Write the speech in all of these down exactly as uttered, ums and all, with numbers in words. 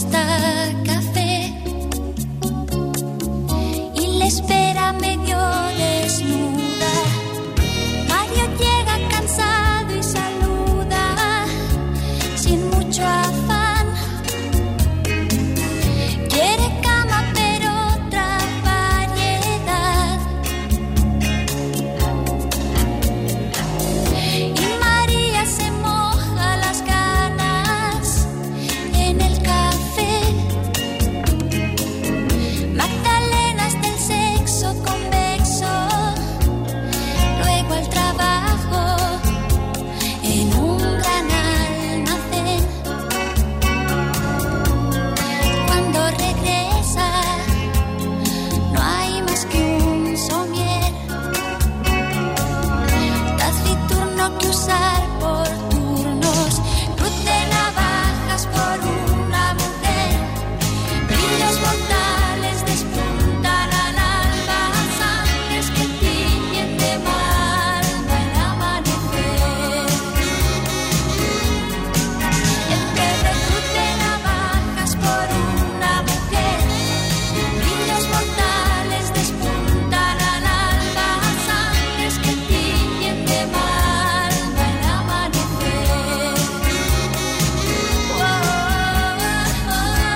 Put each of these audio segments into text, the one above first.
gusta café y le espera medio desnuda. Mario llega cansado y saluda sin mucho afán. Quiere cama pero otra variedad. Y María se moja las ganas en el café. Magdalenas del sexo convexo, luego al trabajo en un gran almacén. Cuando regresa no hay más que un somier, taciturno que usar por turnos, cruz de navajas por una mujer, brillos mortales despuntan al alba, sangres que tiñen de malva el amanecer. Entre cruz de navajas por una mujer, brillos mortales despuntan al alba, sangres que tiñen de malva el amanecer. Oh, oh,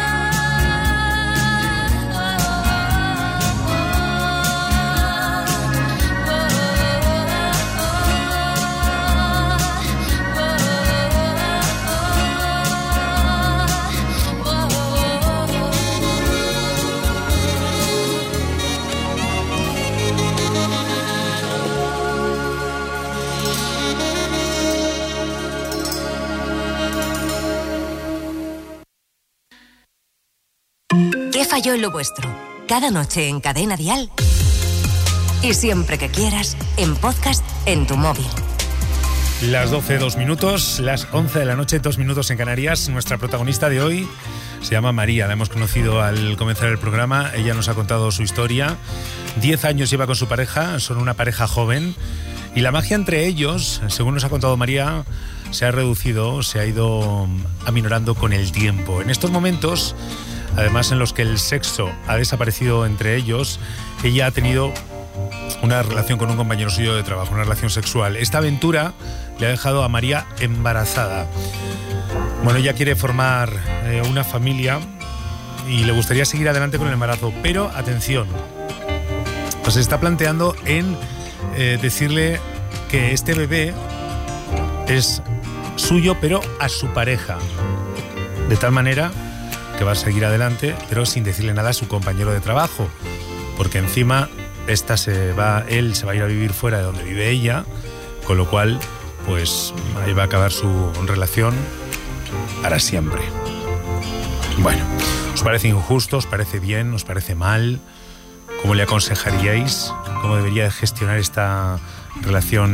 ¿Qué falló en lo vuestro? Cada noche en Cadena Dial. Y siempre que quieras, en podcast en tu móvil. Las doce, dos minutos, las once de la noche, dos minutos en Canarias. Nuestra protagonista de hoy se llama María, la hemos conocido al comenzar el programa. Ella nos ha contado su historia. Diez años lleva con su pareja, son una pareja joven. Y la magia entre ellos, según nos ha contado María, se ha reducido, se ha ido aminorando con el tiempo. En estos momentos, además en los que el sexo ha desaparecido entre ellos, ella ha tenido una relación con un compañero suyo de trabajo, una relación sexual. Esta aventura le ha dejado a María embarazada. Bueno, ella quiere formar eh, una familia y le gustaría seguir adelante con el embarazo, pero atención, pues se está planteando en eh, decirle que este bebé es suyo, pero a su pareja, de tal manera que va a seguir adelante, pero sin decirle nada a su compañero de trabajo, porque encima esta se va, él se va a ir a vivir fuera de donde vive ella, con lo cual, pues ahí va a acabar su relación para siempre. Bueno, ¿os parece injusto? ¿Os parece bien? ¿Os parece mal? ¿Cómo le aconsejaríais? ¿Cómo debería gestionar esta relación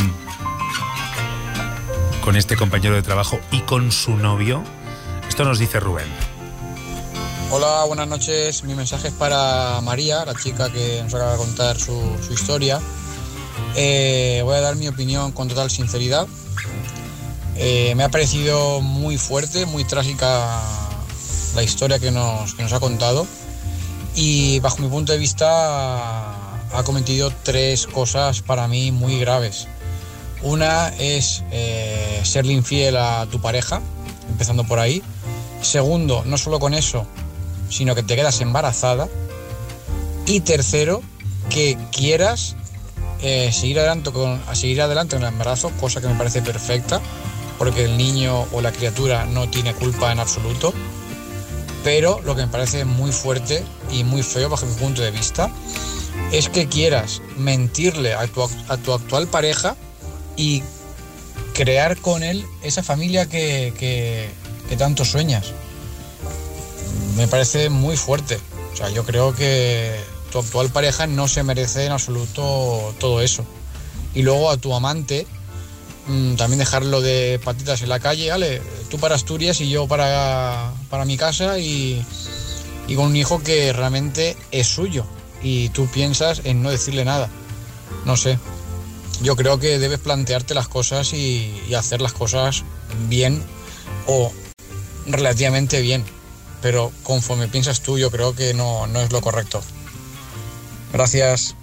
con este compañero de trabajo y con su novio? Esto nos dice Rubén. Hola, buenas noches. Mi mensaje es para María, la chica que nos acaba de contar su, su historia. Eh, voy a dar mi opinión con total sinceridad. Eh, me ha parecido muy fuerte, muy trágica la historia que nos, que nos ha contado. Y bajo mi punto de vista ha cometido tres cosas para mí muy graves. Una es eh, serle infiel a tu pareja, empezando por ahí. Segundo, no solo con eso, sino que te quedas embarazada. Y tercero, que quieras eh, seguir adelante con, a seguir adelante en el embarazo, cosa que me parece perfecta, porque el niño o la criatura no tiene culpa en absoluto. Pero lo que me parece muy fuerte y muy feo bajo mi punto de vista es que quieras mentirle a tu, a tu actual pareja y crear con él esa familia que, que, que tanto sueñas. Me parece muy fuerte. O sea, yo creo que tu actual pareja no se merece en absoluto todo eso. Y luego a tu amante, mmm, también dejarlo de patitas en la calle, ¿vale? Tú para Asturias y yo para, para mi casa y, y con un hijo que realmente es suyo. Y tú piensas en no decirle nada. No sé. Yo creo que debes plantearte las cosas y, y hacer las cosas bien o relativamente bien. pero conforme piensas tú yo creo que no, no es lo correcto. Gracias.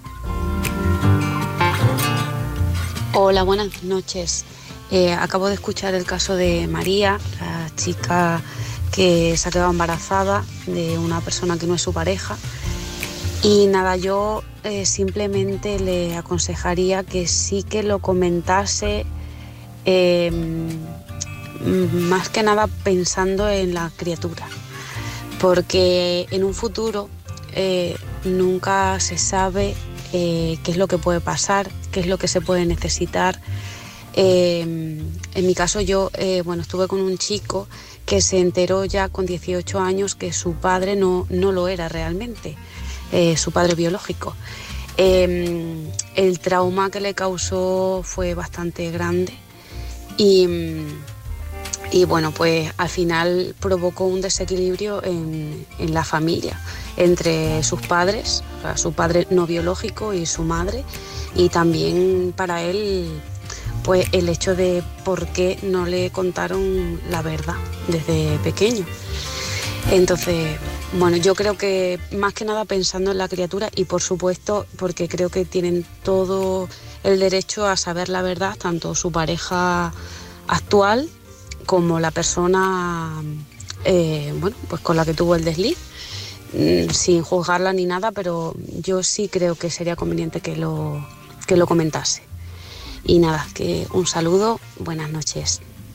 Hola, buenas noches. Eh, acabo de escuchar el caso de María, la chica que se ha quedado embarazada de una persona que no es su pareja. Y nada, yo eh, simplemente le aconsejaría que sí que lo comentase, eh, más que nada pensando en la criatura, porque en un futuro eh, nunca se sabe eh, qué es lo que puede pasar, qué es lo que se puede necesitar. Eh, en mi caso yo eh, bueno, estuve con un chico que se enteró ya con dieciocho años que su padre no, no lo era realmente. Eh, su padre biológico. Eh, el trauma que le causó fue bastante grande y, y bueno, pues al final provocó un desequilibrio en, en la familia entre sus padres, o sea, su padre no biológico y su madre, y también para él pues el hecho de por qué no le contaron la verdad desde pequeño. Entonces, bueno, yo creo que más que nada pensando en la criatura y por supuesto porque creo que tienen todo el derecho a saber la verdad, tanto su pareja actual como la persona eh, bueno, pues con la que tuvo el desliz, sin juzgarla ni nada, pero yo sí creo que sería conveniente que lo, que lo comentase. Y nada, que un saludo, buenas noches.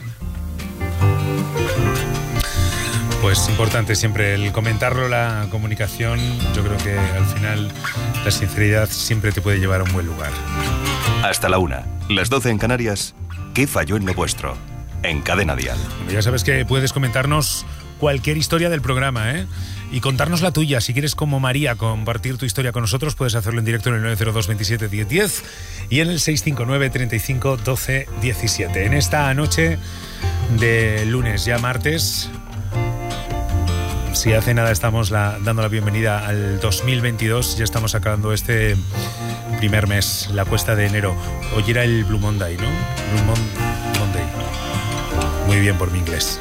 Pues importante siempre el comentarlo, la comunicación. Yo creo que al final la sinceridad siempre te puede llevar a un buen lugar. Hasta la una, las doce en Canarias. ¿Qué falló en lo vuestro? En Cadena Dial. Bueno, ya sabes que puedes comentarnos cualquier historia del programa, ¿eh? Y contarnos la tuya. Si quieres, como María, compartir tu historia con nosotros, puedes hacerlo en directo en el nueve cero dos veintisiete diez diez y en el seis cinco nueve treinta y cinco doce diecisiete. En esta noche de lunes, ya martes, si hace nada estamos la, dando la bienvenida al dos mil veintidós, ya estamos acabando este primer mes, la cuesta de enero. Hoy era el Blue Monday, ¿no? Blue Mon- Monday. Muy bien por mi inglés.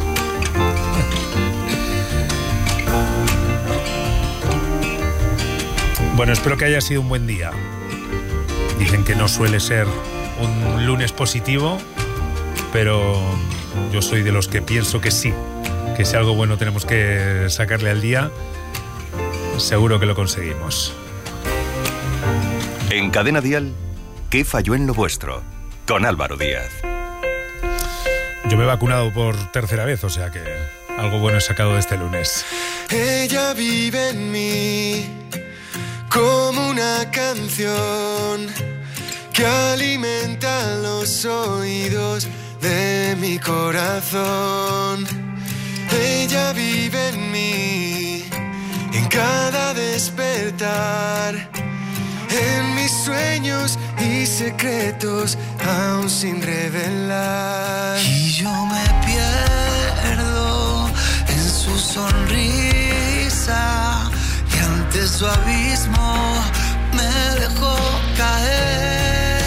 Bueno, espero que haya sido un buen día. Dicen que no suele ser un lunes positivo, pero yo soy de los que pienso que sí, que si algo bueno tenemos que sacarle al día, seguro que lo conseguimos. En Cadena Dial, ¿qué falló en lo vuestro? Con Álvaro Díaz. Yo me he vacunado por tercera vez, o sea que algo bueno he sacado de este lunes. Ella vive en mí como una canción que alimenta los oídos de mi corazón. Ella vive en mí, en cada despertar, en mis sueños y secretos aún sin revelar. Y yo me pierdo en su sonrisa y ante su abismo me dejó caer.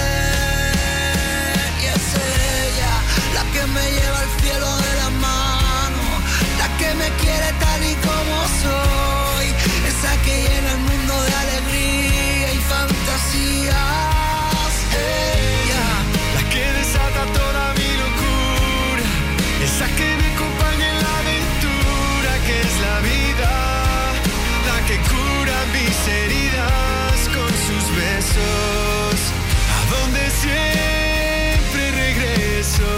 Y es ella la que me lleva al cielo de la mano, la que me quiere tal y como soy, esa que llena el mundo de alegría y fantasías. Ella, la que desata toda mi locura, esa que me acompaña en la aventura que es la vida, la que cura mis heridas con sus besos, a donde siempre regreso.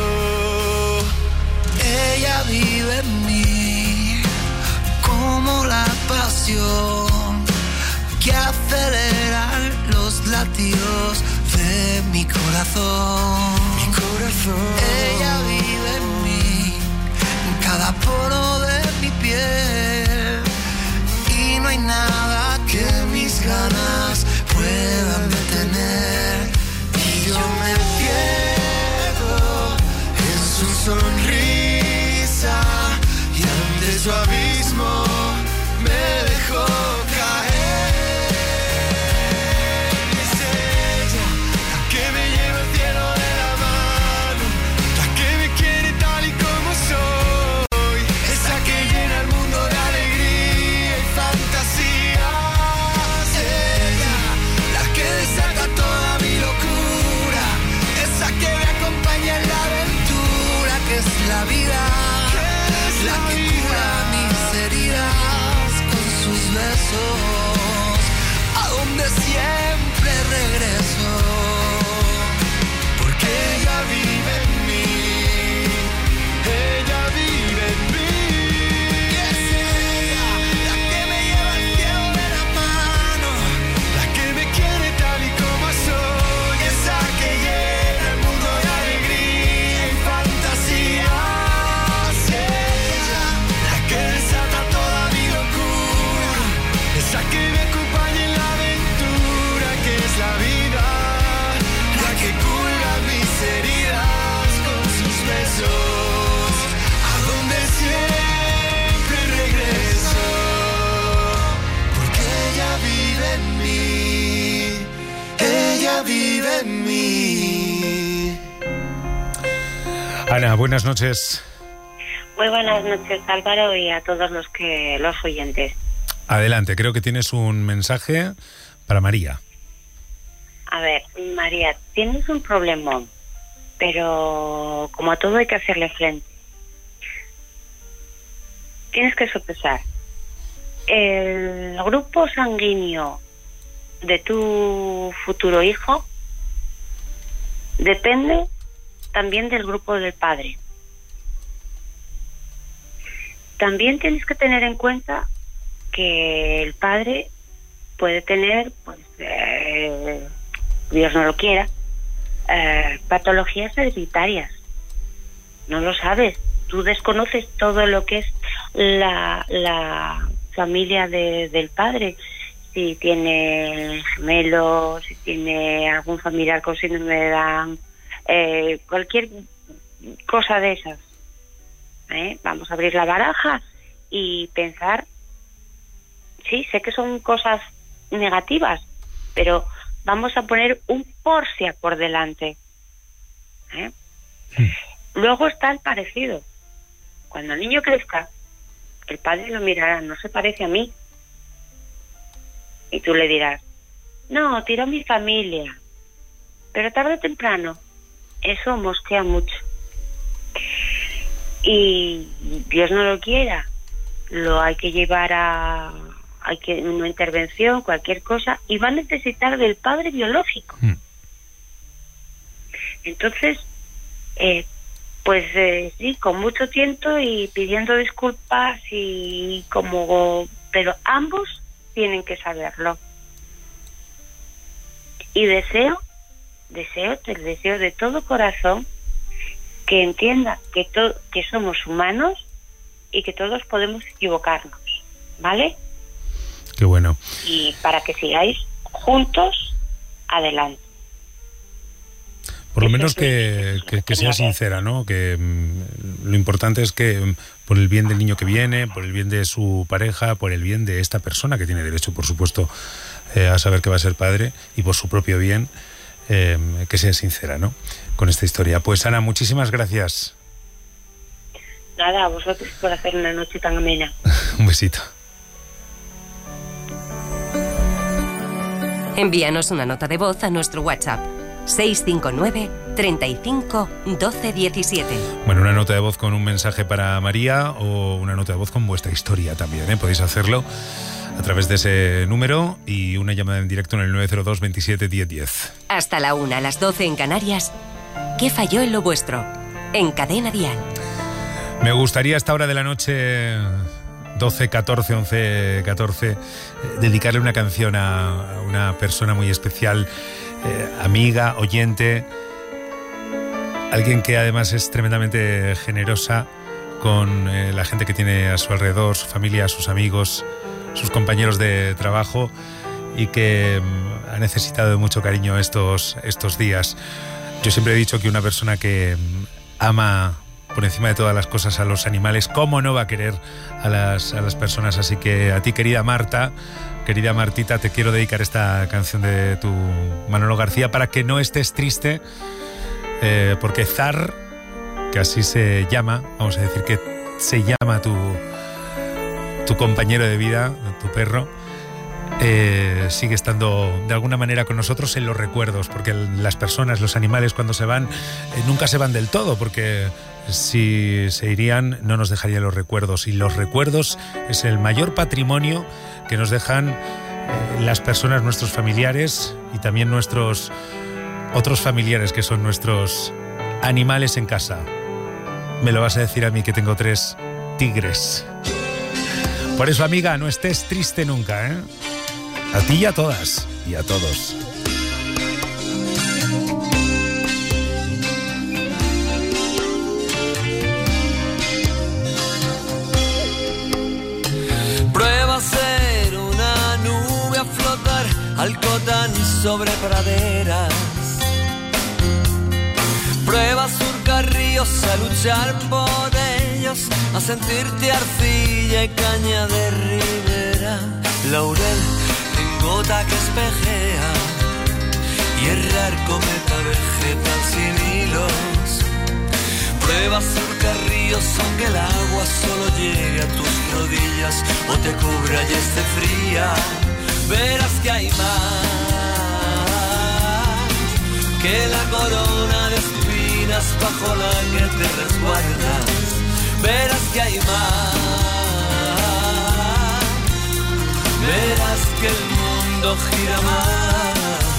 Ella vive en mí como la pasión que acelera los latidos de mi corazón. Mi corazón. Ella vive en mí, en cada poro de mi piel, y no hay nada que mis ganas puedan detener. Y yo me pierdo en su sonrisa y ante su abismo me dejó caer. Es ella la que me lleva al cielo de la mano, la que me quiere tal y como soy, esa que llena el mundo de es la que cura mis heridas con sus besos, a donde siempre regreso, porque ella vive en mí, ella vive en mí. Y es ella la que me lleva al cielo de la mano, la que me quiere tal y como soy, esa que llena el mundo de alegría y fantasía. Es ella la que desata toda mi locura, esa que me acompaña en la aventura que es la vida, la que cura mis heridas con sus besos, a donde siempre regreso, porque ella vive en mí, ella vive en mí. Ana, buenas noches. Muy buenas noches, Álvaro, y a todos los que los oyentes. Adelante, creo que tienes un mensaje para María. A ver, María, tienes un problemón, pero como a todo hay que hacerle frente. Tienes que sopesar. El grupo sanguíneo de tu futuro hijo depende también del grupo del padre. También tienes que tener en cuenta que el padre puede tener, pues, eh, Dios no lo quiera, eh, patologías hereditarias. No lo sabes. Tú desconoces todo lo que es la, la familia de, del padre. Si tiene gemelos, si tiene algún familiar con síndrome de Down, eh, cualquier cosa de esas. ¿Eh? Vamos a abrir la baraja y pensar. Sí, sé que son cosas negativas, pero vamos a poner un porcia por delante. ¿Eh? Sí. Luego está el parecido. Cuando el niño crezca, el padre lo mirará, no se parece a mí. Y tú le dirás, no, tiró mi familia. Pero tarde o temprano, eso mosquea mucho. Y Dios no lo quiera, lo hay que llevar a... hay que una intervención, cualquier cosa, y va a necesitar del padre biológico. Mm. Entonces, eh, pues eh, sí, con mucho tiento y pidiendo disculpas y como, pero ambos tienen que saberlo. Y deseo, deseo, te deseo de todo corazón que entienda que to- que somos humanos y que todos podemos equivocarnos, ¿vale? Qué bueno. Y para que sigáis juntos, adelante. Por lo menos que, que, que sea sincera, ¿no? Que mm, lo importante es que mm, por el bien del niño que viene, por el bien de su pareja, por el bien de esta persona que tiene derecho, por supuesto, eh, a saber que va a ser padre, y por su propio bien, eh, que sea sincera, ¿no? Con esta historia. Pues Ana, muchísimas gracias. Nada, a vosotros por hacer una noche tan amena. Un besito. Envíanos una nota de voz a nuestro WhatsApp seis cinco nueve, treinta y cinco, doce diecisiete. Bueno, una nota de voz con un mensaje para María o una nota de voz con vuestra historia también, ¿eh? Podéis hacerlo a través de ese número y una llamada en directo en el nueve cero dos, veintisiete, diez diez. Hasta la una, a las doce en Canarias. ¿Qué falló en lo vuestro? En Cadena Dial. Me gustaría a esta hora de la noche, doce, catorce, once, catorce, eh, dedicarle una canción a, a una persona muy especial, eh, amiga, oyente, alguien que además es tremendamente generosa con eh, la gente que tiene a su alrededor, su familia, sus amigos, sus compañeros de trabajo, y que mm, ha necesitado de mucho cariño estos, estos días. Yo siempre he dicho que una persona que mm, ama por encima de todas las cosas a los animales, ¿cómo no va a querer a las, a las personas? Así que a ti, querida Marta, querida Martita, te quiero dedicar esta canción de tu Manolo García para que no estés triste, eh, porque Zar, que así se llama, vamos a decir que se llama tu, tu compañero de vida, tu perro, eh, sigue estando de alguna manera con nosotros en los recuerdos, porque las personas, los animales cuando se van, eh, nunca se van del todo, porque si se irían no nos dejarían los recuerdos, y los recuerdos es el mayor patrimonio que nos dejan eh, las personas, nuestros familiares y también nuestros otros familiares, que son nuestros animales en casa. Me lo vas a decir a mí, que tengo tres tigres. Por eso, amiga, no estés triste nunca, ¿eh? A ti y a todas y a todos. Prueba a ser una nube, a flotar al cotán sobre praderas. Prueba a surcar ríos, a luchar por ellos, a sentirte arcilla y caña de ribera. Laurel en gota que espejea y errar cometa vegetal sin hilos. Prueba a surcar ríos aunque el agua solo llegue a tus rodillas o te cubra y esté fría. Verás que hay más que la corona de espinas bajo la que te resguardas. Verás que hay más. Verás que el mundo gira más.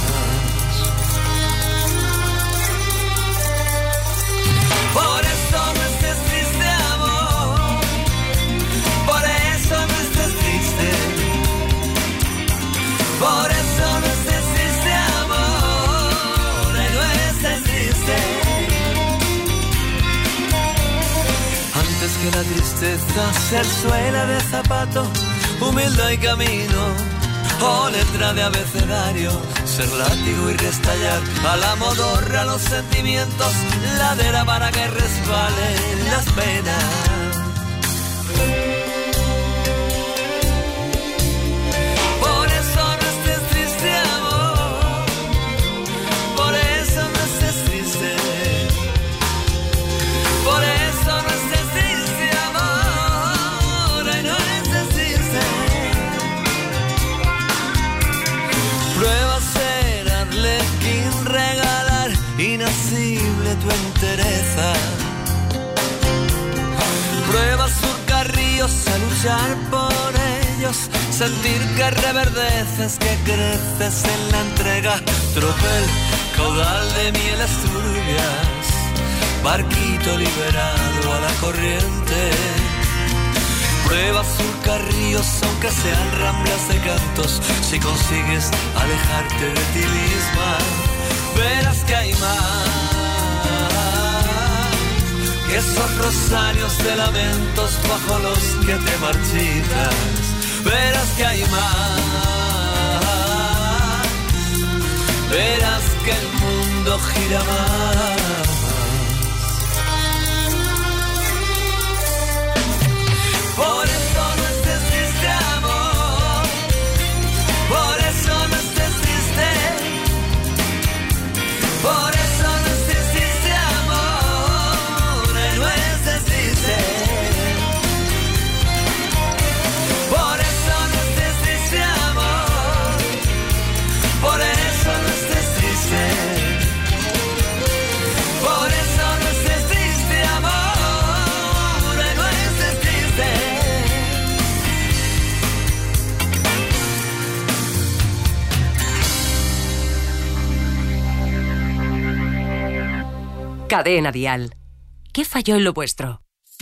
Por eso no estés triste, amor. Por eso no estés triste. Por eso no estés triste, amor. No estés triste. Antes que la tristeza ser suela de zapato, humildad y camino, o letra de abecedario, ser látigo y restallar a la modorra los sentimientos, ladera para que resbalen las penas. Por eso no estés triste, amor. Por eso no estés triste. Por eso no estés triste, amor. Ay, no estés triste. Prueba a ser arlequín, regalar inasible tu entereza. Prueba a surcar ríos, a luchar por ellos, sentir que reverdeces, que creces en la entrega. Tropel, caudal de mieles turbias, barquito liberado a la corriente. Prueba a surcar ríos aunque sean ramblas de cantos, si consigues alejarte de ti misma. Verás que hay más que esos rosarios de lamentos bajo los que te marchitas. Verás que hay más. Verás que el mundo gira más. Por eso no estés triste, amor. Por eso no estés triste. Por eso no estés triste, amor. No estés triste. Por eso no estés triste, amor. Por eso no estés triste. Por eso no estés triste, amor. No estés triste. Cadena Dial. ¿Qué falló en lo vuestro?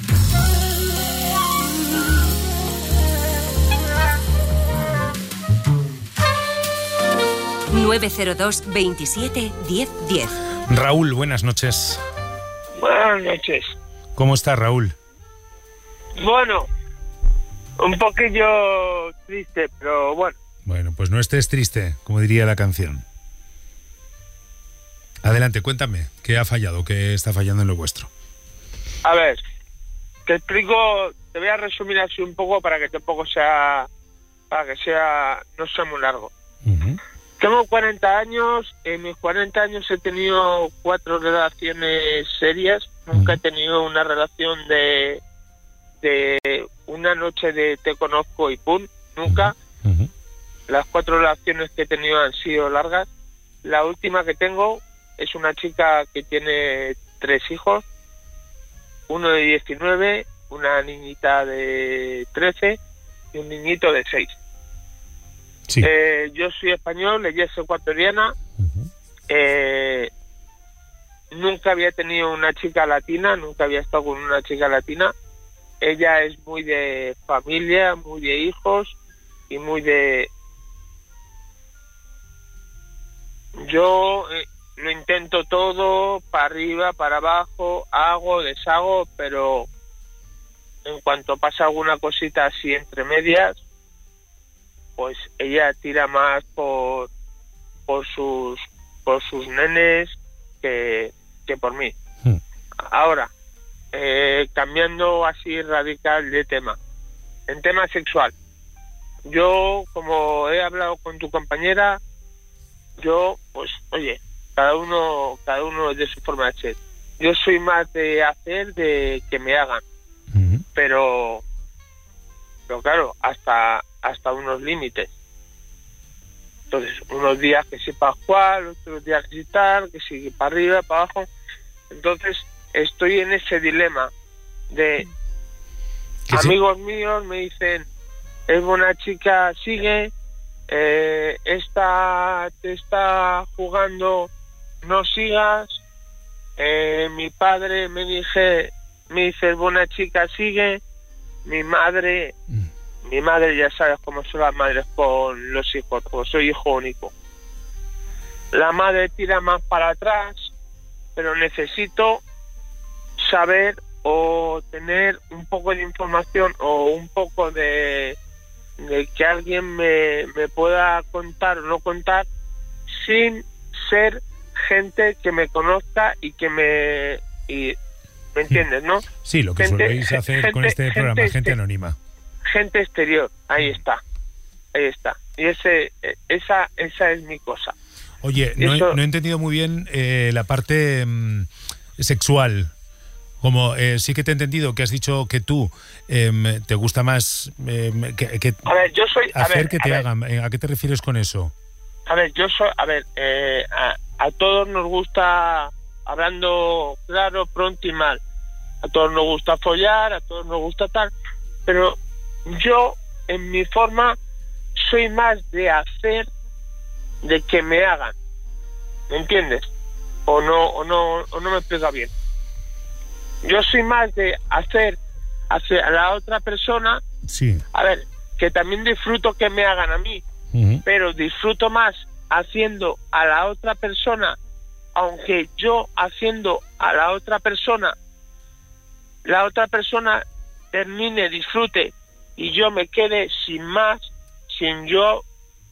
nueve cero dos veintisiete diez diez. Raúl, buenas noches. Buenas noches. ¿Cómo estás, Raúl? Bueno, un poquillo triste, pero bueno. Bueno, pues no estés triste, como diría la canción. Adelante, cuéntame, ¿qué ha fallado? ¿Qué está fallando en lo vuestro? A ver, te explico, te voy a resumir así un poco para que tampoco sea, para que sea, no sea muy largo. Uh-huh. Tengo cuarenta años, en mis cuarenta años he tenido cuatro relaciones serias, nunca uh-huh. he tenido una relación de, de una noche de te conozco y pum, nunca. Uh-huh. las cuatro relaciones que he tenido han sido largas. La última que tengo es una chica que tiene tres hijos, uno de diecinueve, una niñita de trece y un niñito de seis. Sí. Eh, yo soy español, ella es ecuatoriana. Uh-huh. eh, nunca había tenido una chica latina, nunca había estado con una chica latina. Ella es muy de familia, muy de hijos y muy de... Yo eh, lo intento todo, para arriba, para abajo, hago, deshago, pero en cuanto pasa alguna cosita así entre medias, pues ella tira más por por sus por sus nenes que, que por mí. Hmm. Ahora, eh, cambiando así radical de tema, en tema sexual, yo, como he hablado con tu compañera, yo, pues, oye, cada uno cada uno es de su forma de ser. Yo soy más de hacer de que me hagan, uh-huh. pero pero claro, hasta hasta unos límites. Entonces, unos días que sí para jugar, otros días que sí tal, que sí para arriba, para abajo. Entonces, estoy en ese dilema de amigos sí? míos me dicen, es buena chica, sigue, eh, esta te está jugando, no sigas. Eh, mi padre me dije, me dice, es buena chica, sigue. Mi madre, mm. mi madre ya sabes cómo son las madres con los hijos, porque soy hijo único. La madre tira más para atrás, pero necesito saber o tener un poco de información o un poco de, de que alguien me, me pueda contar o no contar sin ser gente que me conozca y que me... Y, ¿me entiendes, no? Sí, lo que gente, soléis hacer gente, con este programa, gente, gente anónima. Gente exterior, ahí está, ahí está. Y ese, esa, esa es mi cosa. Oye, no, Eso... he, no he entendido muy bien eh, la parte mmm, sexual. Como eh, sí que te he entendido que has dicho que tú eh, te gusta más eh, que, que a ver, yo soy, hacer a ver, que te a hagan. Ver. ¿A qué te refieres con eso? A ver, yo soy, a ver, eh, a, a todos nos gusta, hablando claro, pronto y mal, a todos nos gusta follar, a todos nos gusta tal, pero yo en mi forma soy más de hacer de que me hagan, ¿me entiendes? O no, o no, o no me explica bien. Yo soy más de hacer hacia la otra persona, sí. A ver, que también disfruto que me hagan a mí, uh-huh. pero disfruto más haciendo a la otra persona, aunque yo haciendo a la otra persona, la otra persona termine, disfrute y yo me quede sin más, sin yo,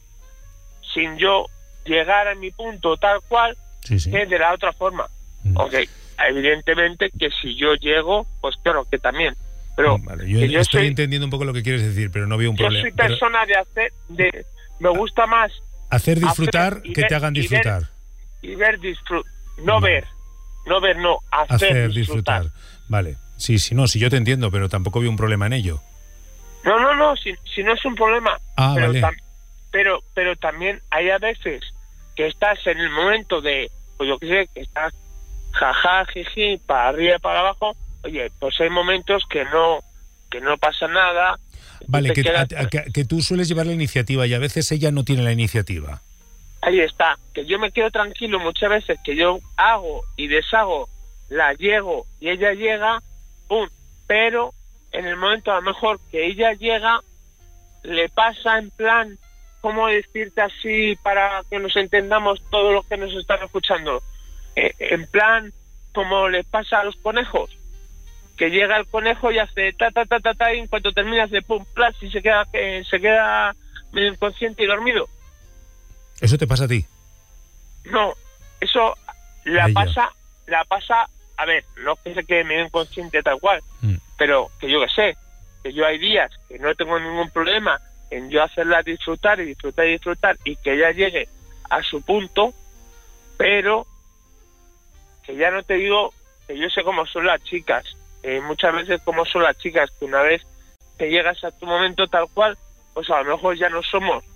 sin yo llegar a mi punto tal cual, sí, sí. que de la otra forma. Uh-huh. Okay. Evidentemente que si yo llego, pues claro que también. Pero vale, yo, yo estoy soy, entendiendo un poco lo que quieres decir, pero no veo un yo problema. Yo soy persona pero... de hacer, de me gusta más hacer disfrutar hacer que ver, te hagan disfrutar. Y ver, y ver disfrutar, no vale. ver, no ver, no, hacer, hacer disfrutar. disfrutar. Vale, sí, sí, no, sí yo te entiendo, pero tampoco veo un problema en ello. No, no, no, si, si no es un problema. Ah, pero, vale. tam, pero, pero también hay a veces que estás en el momento de, pues yo qué sé, que estás jaja, jiji, para arriba y para abajo. Oye, pues hay momentos que no que no pasa nada. Vale, que, quedas... a, que, que tú sueles llevar la iniciativa y a veces ella no tiene la iniciativa. Ahí está, que yo me quedo tranquilo muchas veces, que yo hago y deshago, la llego y ella llega, pum, pero en el momento a lo mejor que ella llega, le pasa en plan, ¿cómo decirte así para que nos entendamos todos los que nos están escuchando? Eh, en plan, como les pasa a los conejos, que llega el conejo y hace ta ta ta ta ta y en cuanto termina hace pum plas y se queda eh, se queda medio inconsciente y dormido. ¿Eso te pasa a ti? No, eso la pasa, la pasa, a ver, no que se quede medio inconsciente tal cual, mm. pero que yo que sé, que yo hay días que no tengo ningún problema en yo hacerla disfrutar y disfrutar y disfrutar y que ella llegue a su punto, pero que ya no te digo que yo sé cómo son las chicas, eh, muchas veces cómo son las chicas, que una vez que llegas a tu momento tal cual, pues a lo mejor ya no somos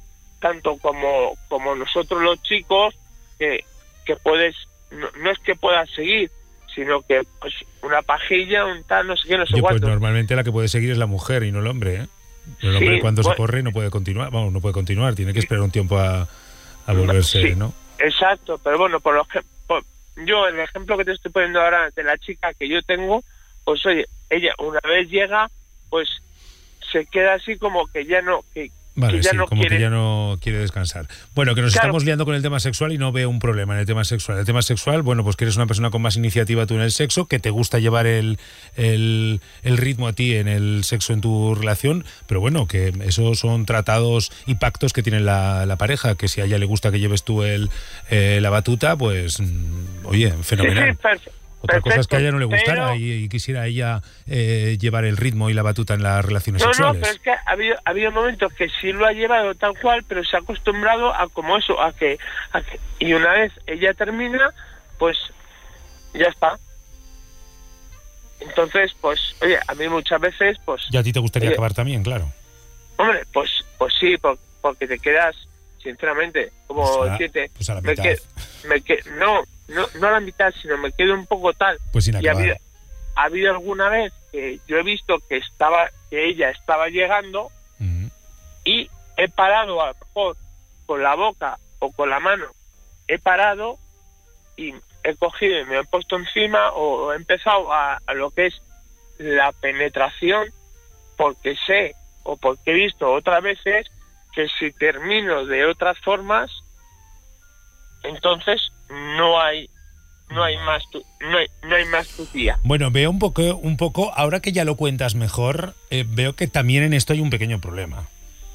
tanto como, como nosotros los chicos, que, que puedes, no, no es que puedas seguir, sino que pues una pajilla, un tal, no sé qué, no sé Yo, cuánto. pues normalmente la que puede seguir es la mujer y no el hombre, ¿eh? El hombre Sí, cuando pues, se corre no puede continuar, vamos, no puede continuar, tiene que esperar un tiempo a, a volverse, sí, ¿no? Exacto, pero bueno, por lo que, por, yo el ejemplo que te estoy poniendo ahora de la chica que yo tengo, pues oye, ella una vez llega, pues se queda así como que ya no, que, Vale, que ya sí, no como quiere. que ya no quiere descansar. Bueno, que nos Claro. estamos liando con el tema sexual y no veo un problema en el tema sexual. El tema sexual, bueno, pues que eres una persona con más iniciativa tú en el sexo, que te gusta llevar el, el, el ritmo a ti en el sexo en tu relación, pero bueno, que esos son tratados y pactos que tiene la, la pareja, que si a ella le gusta que lleves tú el, eh, la batuta, pues, mm, oye, fenomenal. Sí, sí, perfecto. Otra cosa es que a ella no le gustara pero- y, y quisiera a ella eh, llevar el ritmo y la batuta en las relaciones No, no, sexuales. pero es que ha habido, ha habido momentos que sí lo ha llevado tal cual, pero se ha acostumbrado a como eso, a que, a que y una vez ella termina, pues ya está. Entonces, pues, oye, a mí muchas veces, pues, Y a ti te gustaría oye, acabar también, claro. hombre, pues, pues sí, por- porque te quedas, sinceramente, como Pues a- decirte, pues a la me mitad. que- me que- no, no, no a la mitad, sino me quedo un poco tal. Pues sin y ha acabar. habido, ha habido alguna vez que yo he visto que estaba, que ella estaba llegando y he parado a lo mejor con la boca o con la mano, he parado y he cogido y me he puesto encima o he empezado a, a lo que es la penetración, porque sé o porque he visto otras veces que si termino de otras formas, entonces no hay no hay más tu, no hay, no hay más tu tía. Bueno, veo un poco, un poco, ahora que ya lo cuentas mejor, eh, veo que también en esto hay un pequeño problema.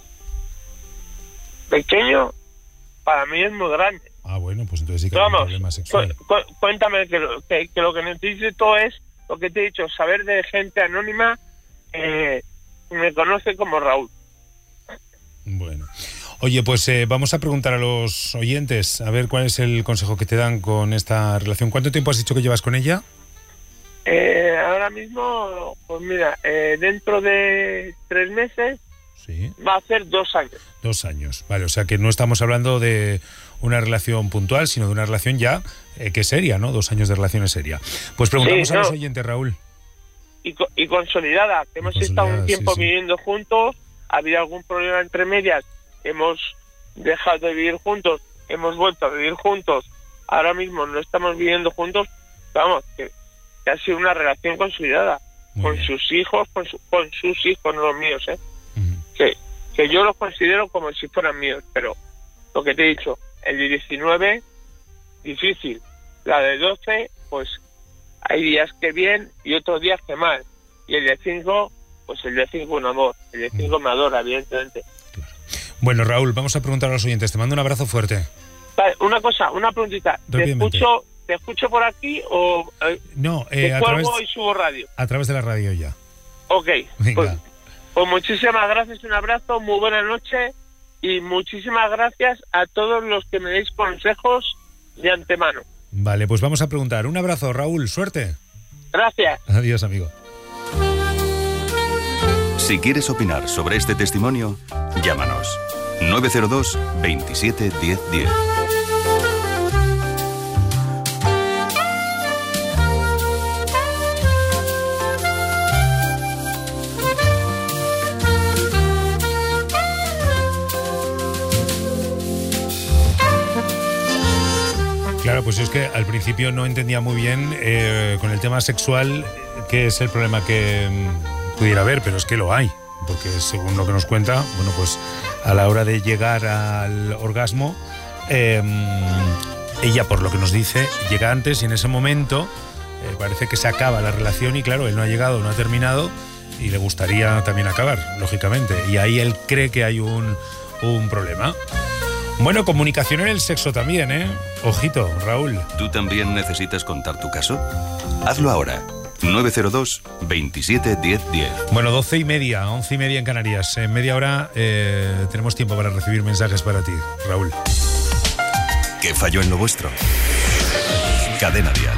Pequeño para mí es muy grande. Ah, bueno, pues entonces sí que Pero hay un vamos, problema sexual. cu- cu- cuéntame que lo que, que lo que necesito es lo que te he dicho, saber de gente anónima eh, que me conoce como Raúl. Bueno. Oye, pues eh, vamos a preguntar a los oyentes a ver cuál es el consejo que te dan con esta relación. ¿Cuánto tiempo has dicho que llevas con ella? Eh, ahora mismo, pues mira, eh, dentro de tres meses Sí. va a ser dos años. Dos años. Vale, o sea que no estamos hablando de una relación puntual, sino de una relación ya eh, que es seria, ¿no? Dos años de relación es seria. Pues preguntamos Sí, a los no. oyentes, Raúl. Y, co- y consolidada, que hemos estado consolidada, un tiempo sí, sí. viviendo juntos, ha habido algún problema entre medias, hemos dejado de vivir juntos, hemos vuelto a vivir juntos, ahora mismo no estamos viviendo juntos, vamos, que, que ha sido una relación consolidada, Muy con bien. sus hijos, con, su- con sus hijos, no los míos, ¿eh? que, que yo los considero como si fueran míos, pero lo que te he dicho, el de diecinueve, difícil, la de doce, pues hay días que bien y otros días que mal, y el de cinco, pues el de cinco un amor, el de cinco me adora, evidentemente. Bueno, Raúl, vamos a preguntar a los oyentes. Te mando un abrazo fuerte. Vale, una cosa, una preguntita, ¿te Rápidamente. escucho, ¿te escucho por aquí o eh, No, te eh, a, cuelgo través, y subo radio? a través de la radio ya. Ok, Venga. pues, pues muchísimas gracias, un abrazo, muy buena noche y muchísimas gracias a todos los que me deis consejos de antemano. Vale, pues vamos a preguntar. Un abrazo, Raúl. Suerte. Gracias. Adiós, amigo. Si quieres opinar sobre este testimonio, llámanos nueve cero dos, veintisiete, diez, diez. Claro, pues es que al principio no entendía muy bien eh, con el tema sexual qué es el problema que mm, pudiera haber, pero es que lo hay, porque según lo que nos cuenta, bueno, pues a la hora de llegar al orgasmo, eh, ella, por lo que nos dice, llega antes y en ese momento eh, parece que se acaba la relación y claro, él no ha llegado, no ha terminado y le gustaría también acabar, lógicamente, y ahí él cree que hay un, un problema. Bueno, comunicación en el sexo también, ¿eh? Ojito, Raúl. ¿Tú también necesitas contar tu caso? Hazlo ahora. nueve cero dos, veintisiete, diez, diez. Bueno, doce y media, once y media en Canarias. En media hora eh, tenemos tiempo para recibir mensajes para ti, Raúl. ¿Qué falló en lo vuestro? Cadena Dial.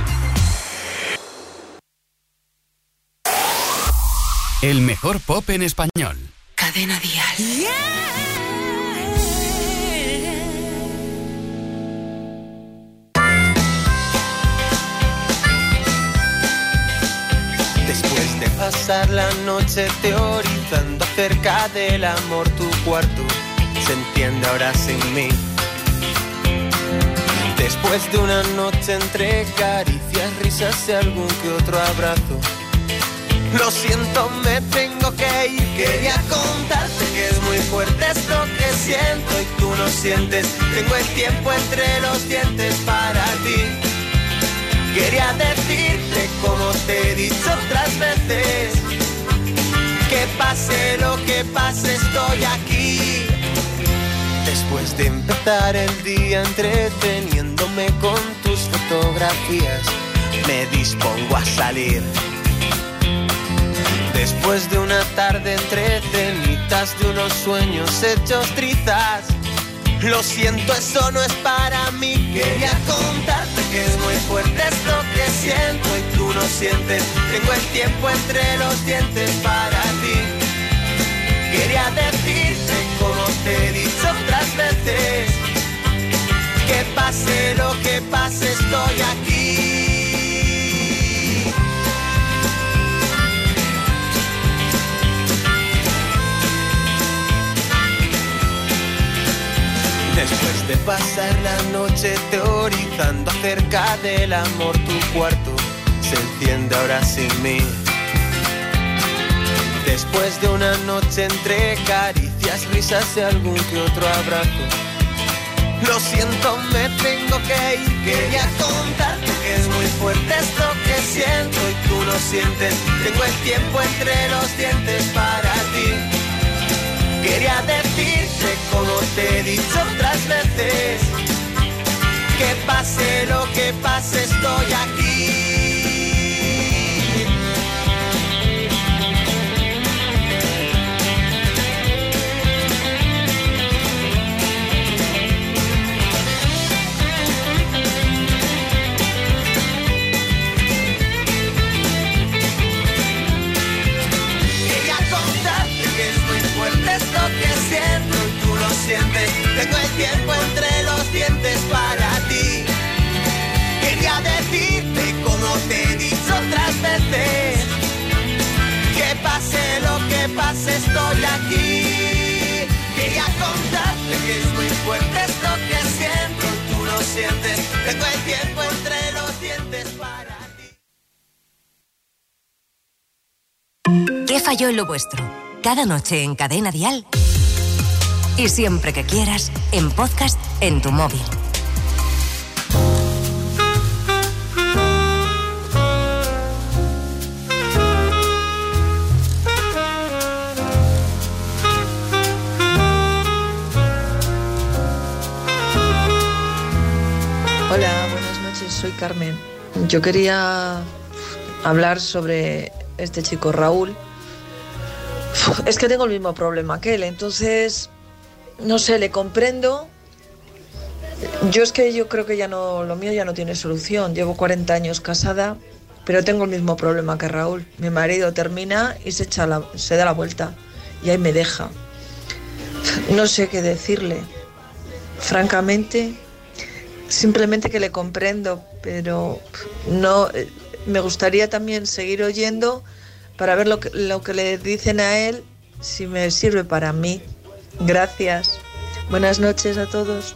El mejor pop en español. Cadena Dial. de pasar la noche teorizando acerca del amor, tu cuarto se entiende ahora sin mí. Después de una noche entre caricias, risas y algún que otro abrazo, lo siento, me tengo que ir. Quería contarte que es muy fuerte esto que siento y tú no sientes. Tengo el tiempo entre los dientes para ti. Quería decirte como te he dicho otras veces, que pase lo que pase estoy aquí. Después de empezar el día entreteniéndome con tus fotografías, me dispongo a salir. Después de una tarde entre cenitas de unos sueños hechos trizas, lo siento, eso no es para mí. Quería contarte que es muy fuerte esto que siento y tú no sientes. Tengo el tiempo entre los dientes para ti. Quería decirte como te he dicho otras veces, que pase lo que pase estoy aquí. Después de pasar la noche teorizando acerca del amor, tu cuarto se enciende ahora sin mí. Después de una noche entre caricias, risas y algún que otro abrazo, lo siento, me tengo que ir. Quería contarte que es muy fuerte esto que siento y tú no sientes. Tengo el tiempo entre los dientes para ti. Quería decirte como te he dicho otras veces, que pase lo que pase estoy aquí. Esto que siento y tú lo sientes. Tengo el tiempo entre los dientes para ti. Quería decirte como te he dicho otras veces, que pase lo que pase estoy aquí. Quería contarte que es muy fuerte esto que siento y tú lo sientes. Tengo el tiempo entre los dientes para ti. ¿Qué falló en lo vuestro? Cada noche en Cadena Dial y siempre que quieras en podcast en tu móvil. Hola, buenas noches, soy Carmen. Yo quería hablar sobre este chico Raúl. Es que tengo el mismo problema que él, entonces, no sé, le comprendo. Yo es que yo creo que ya no, lo mío ya no tiene solución. Llevo cuarenta años casada, pero tengo el mismo problema que Raúl. Mi marido termina y se, echa la, se da la vuelta y ahí me deja. No sé qué decirle. Francamente, simplemente que le comprendo, pero no. Me gustaría también seguir oyendo para ver lo que, lo que le dicen a él, si me sirve para mí. Gracias. Buenas noches a todos.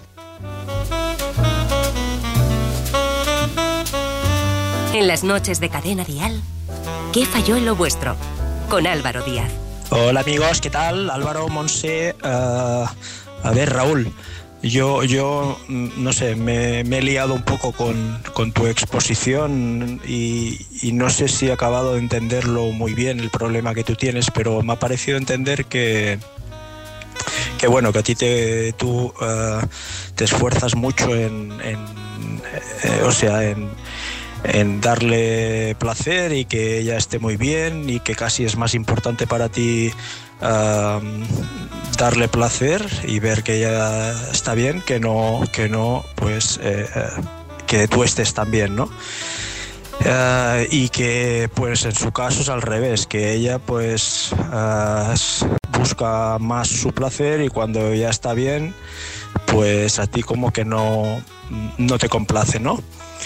En las noches de Cadena Dial, ¿qué falló en lo vuestro? Con Álvaro Díaz. Hola amigos, ¿qué tal? Álvaro, Monse. Uh, a ver, Raúl, yo, yo no sé, me, me he liado un poco con, con tu exposición y, y no sé si he acabado de entenderlo muy bien, el problema que tú tienes, pero me ha parecido entender que, que bueno, que a ti te, tú uh, te esfuerzas mucho en, en eh, o sea, en, en darle placer y que ella esté muy bien y que casi es más importante para ti uh, darle placer y ver que ella está bien que no, que no pues eh, que tú estés también, ¿no? Uh, y que pues en su caso es al revés, que ella pues uh, busca más su placer y cuando ya está bien pues a ti como que no, no te complace, ¿no?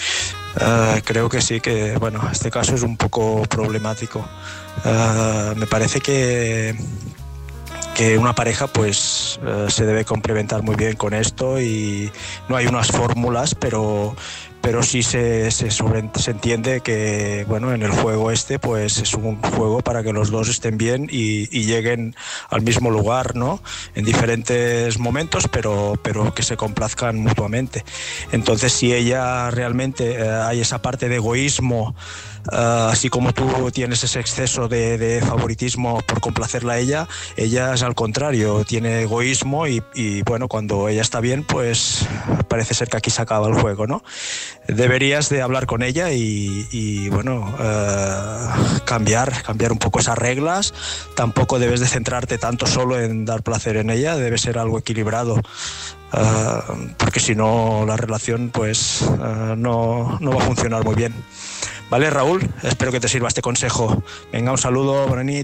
Uh, creo que sí, que bueno, este caso es un poco problemático. Uh, me parece que, que una pareja pues uh, se debe complementar muy bien con esto y no hay unas fórmulas, pero... pero sí se, se, sobre, se entiende que bueno, en el juego este pues es un juego para que los dos estén bien y, y lleguen al mismo lugar, ¿no? En diferentes momentos, pero, pero que se complazcan mutuamente. Entonces, si ella realmente eh, hay esa parte de egoísmo, Uh, así como tú tienes ese exceso de, de favoritismo por complacerla a ella, ella es al contrario, tiene egoísmo y, y bueno, cuando ella está bien, pues parece ser que aquí se acaba el juego, ¿no? Deberías de hablar con ella y, y bueno, uh, cambiar, cambiar un poco esas reglas. Tampoco debes de centrarte tanto solo en dar placer en ella, debe ser algo equilibrado. Uh, porque si no la relación pues uh, no, no va a funcionar muy bien. Vale, Raúl, espero que te sirva este consejo. Venga, un saludo, bona nit.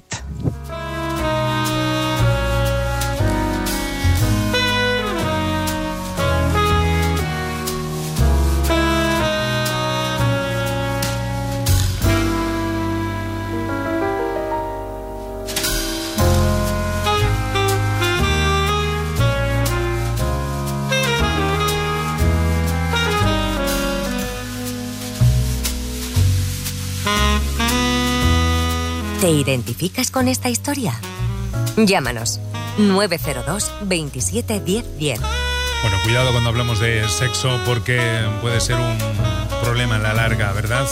¿Te identificas con esta historia? Llámanos nueve cero dos, veintisiete, diez, diez. Bueno, cuidado cuando hablamos de sexo porque puede ser un problema en la larga, ¿verdad?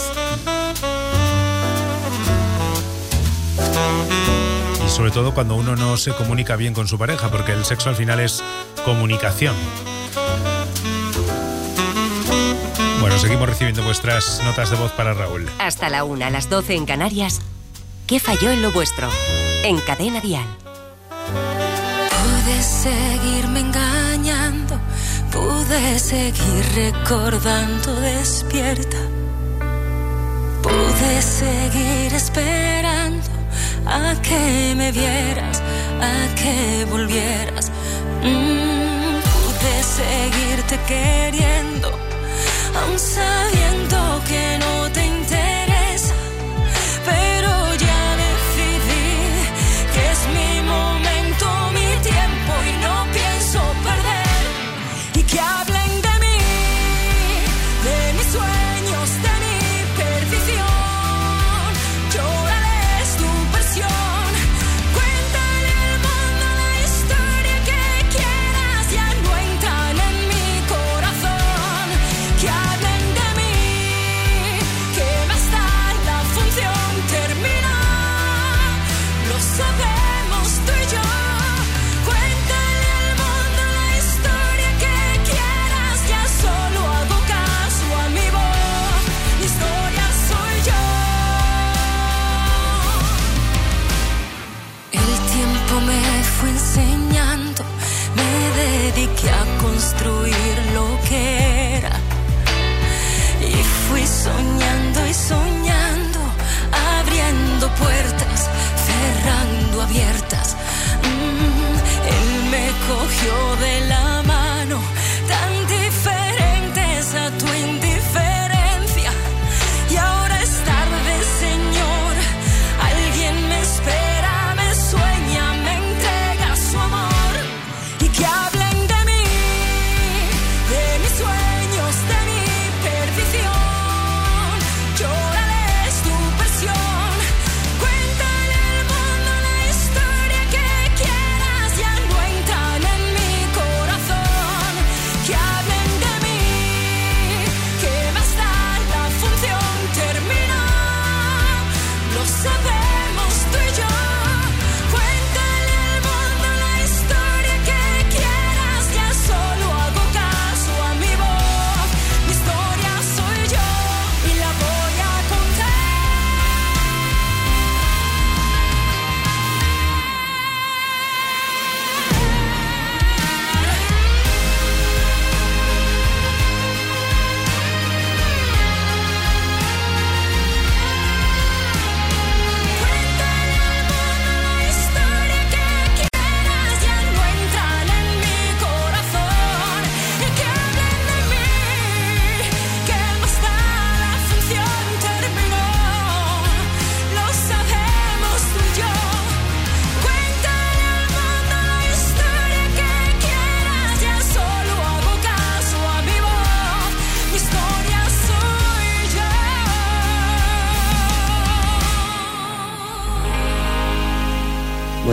Y sobre todo cuando uno no se comunica bien con su pareja, porque el sexo al final es comunicación. Bueno, seguimos recibiendo vuestras notas de voz para Raúl. Hasta la una, a las doce en Canarias. ¿Qué falló en lo vuestro? En Cadena Dial. Pude seguirme engañando, pude seguir recordando despierta. Pude seguir esperando a que me vieras, a que volvieras. Mm, pude seguirte queriendo, aun sabiendo que no te interesa, pero ya decidí que es mi momento, mi tiempo y no pienso perder. Y que hablen de mí, de mis sueños, de mi perdición. Llórales tu versión, cuéntale al mundo la historia que quieras, ya no entran en mi corazón. Que hablen de mí, que más tarde la función termina. Lo sabemos tú y yo. Cuéntale al mundo la historia que quieras, ya solo hago caso a mi voz. Mi historia soy yo. El tiempo me fue enseñando, me dediqué a construir lo que era. Y fui soñando y soñando, abriendo puertas, cerrando abiertas. Mm, él me cogió de la mano, tan diferentes a tu indiferencia. Y ahora es tarde, Señor, alguien me espera, me sueña, me entrega su amor. Y que hablen de mí, de mis sueños, de mi perdición. Llórales tu versión, cuéntale al mundo la historia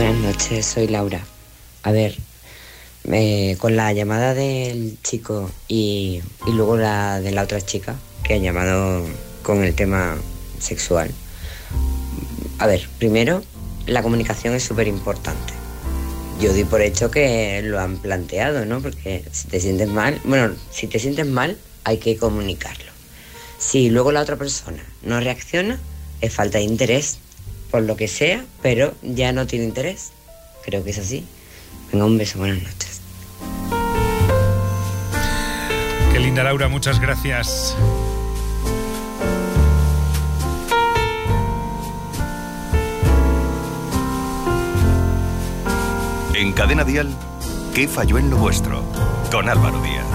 Buenas noches, soy Laura. A ver, eh, con la llamada del chico y, y luego la de la otra chica que ha llamado con el tema sexual. A ver, primero, la comunicación es súper importante. Yo doy por hecho que lo han planteado, ¿no? Porque si te sientes mal, bueno, si te sientes mal, hay que comunicarlo. Si luego la otra persona no reacciona, es falta de interés, por lo que sea, pero ya no tiene interés. Creo que es así. Venga, un beso, buenas noches. Qué linda, Laura, muchas gracias. En Cadena Dial, ¿qué falló en lo vuestro? Con Álvaro Díaz.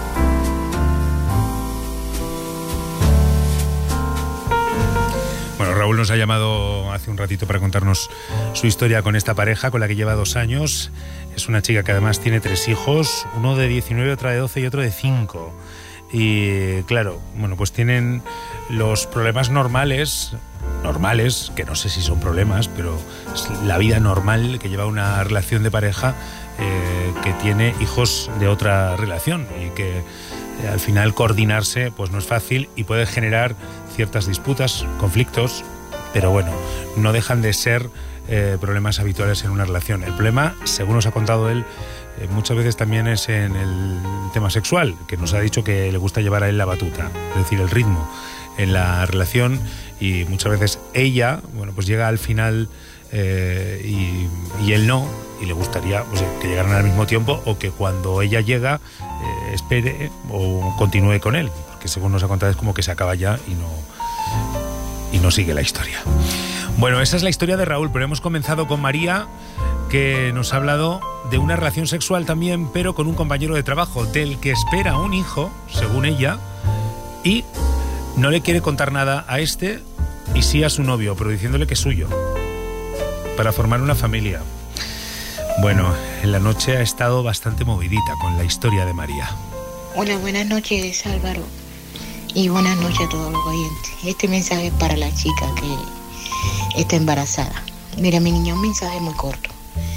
Bueno, Raúl nos ha llamado hace un ratito para contarnos su historia con esta pareja con la que lleva dos años. Es una chica que además tiene tres hijos, uno de diecinueve, otra de doce y otro de cinco. Y claro, bueno, pues tienen los problemas normales, normales, que no sé si son problemas, pero es la vida normal que lleva una relación de pareja eh, que tiene hijos de otra relación y que eh, al final coordinarse pues no es fácil y puede generar ciertas disputas, conflictos, pero bueno, no dejan de ser eh, problemas habituales en una relación. El problema, según nos ha contado él, eh, muchas veces también es en el tema sexual, que nos ha dicho que le gusta llevar a él la batuta, es decir, el ritmo en la relación, y muchas veces ella, bueno, pues llega al final eh, y, y él no, y le gustaría pues, que llegaran al mismo tiempo, o que cuando ella llega eh, espere o continúe con él, porque según nos ha contado es como que se acaba ya y no, y no sigue la historia. Bueno, esa es la historia de Raúl, pero hemos comenzado con María, que nos ha hablado de una relación sexual también, pero con un compañero de trabajo, del que espera un hijo, según ella, y no le quiere contar nada a este y sí a su novio, pero diciéndole que es suyo, para formar una familia. Bueno, en la noche ha estado bastante movidita con la historia de María. Hola, buenas noches, Álvaro. Y buenas noches a todos los oyentes. Este mensaje es para la chica que está embarazada. Mira, mi niño, un mensaje muy corto.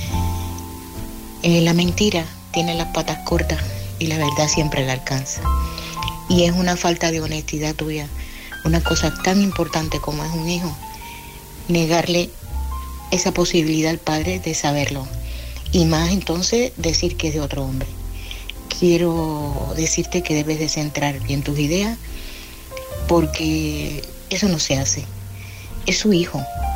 Eh, la mentira tiene las patas cortas y la verdad siempre la alcanza. Y es una falta de honestidad tuya, una cosa tan importante como es un hijo, negarle esa posibilidad al padre de saberlo. Y más entonces decir que es de otro hombre. Quiero decirte que debes de centrar bien tus ideas, porque eso no se hace. Es su hijo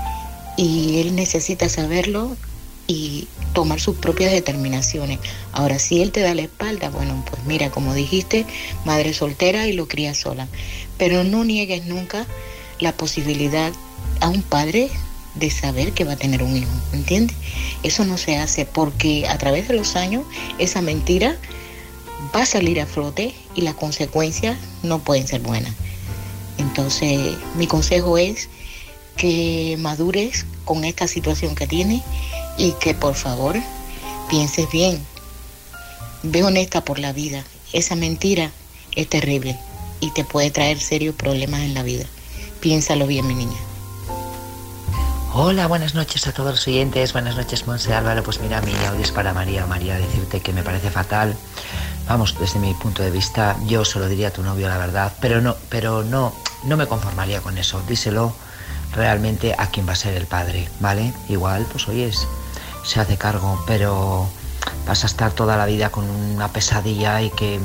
y él necesita saberlo y tomar sus propias determinaciones. Ahora, si él te da la espalda, bueno, pues mira, como dijiste, madre soltera y lo cría sola. Pero no niegues nunca la posibilidad a un padre de saber que va a tener un hijo, ¿entiendes? Eso no se hace, porque a través de los años esa mentira va a salir a flote y las consecuencias no pueden ser buenas. Entonces, mi consejo es que madures con esta situación que tienes y que por favor pienses bien. Ve honesta por la vida. Esa mentira es terrible y te puede traer serios problemas en la vida. Piénsalo bien, mi niña. Hola, buenas noches a todos los oyentes. Buenas noches, Monse, Álvaro. Pues mira, mi audio es para María. María, decirte que me parece fatal. Vamos, desde mi punto de vista, yo se lo diría a tu novio, la verdad, pero no, pero no, no me conformaría con eso. Díselo realmente a quien va a ser el padre, ¿vale? Igual, pues oyes, se hace cargo, pero vas a estar toda la vida con una pesadilla y que,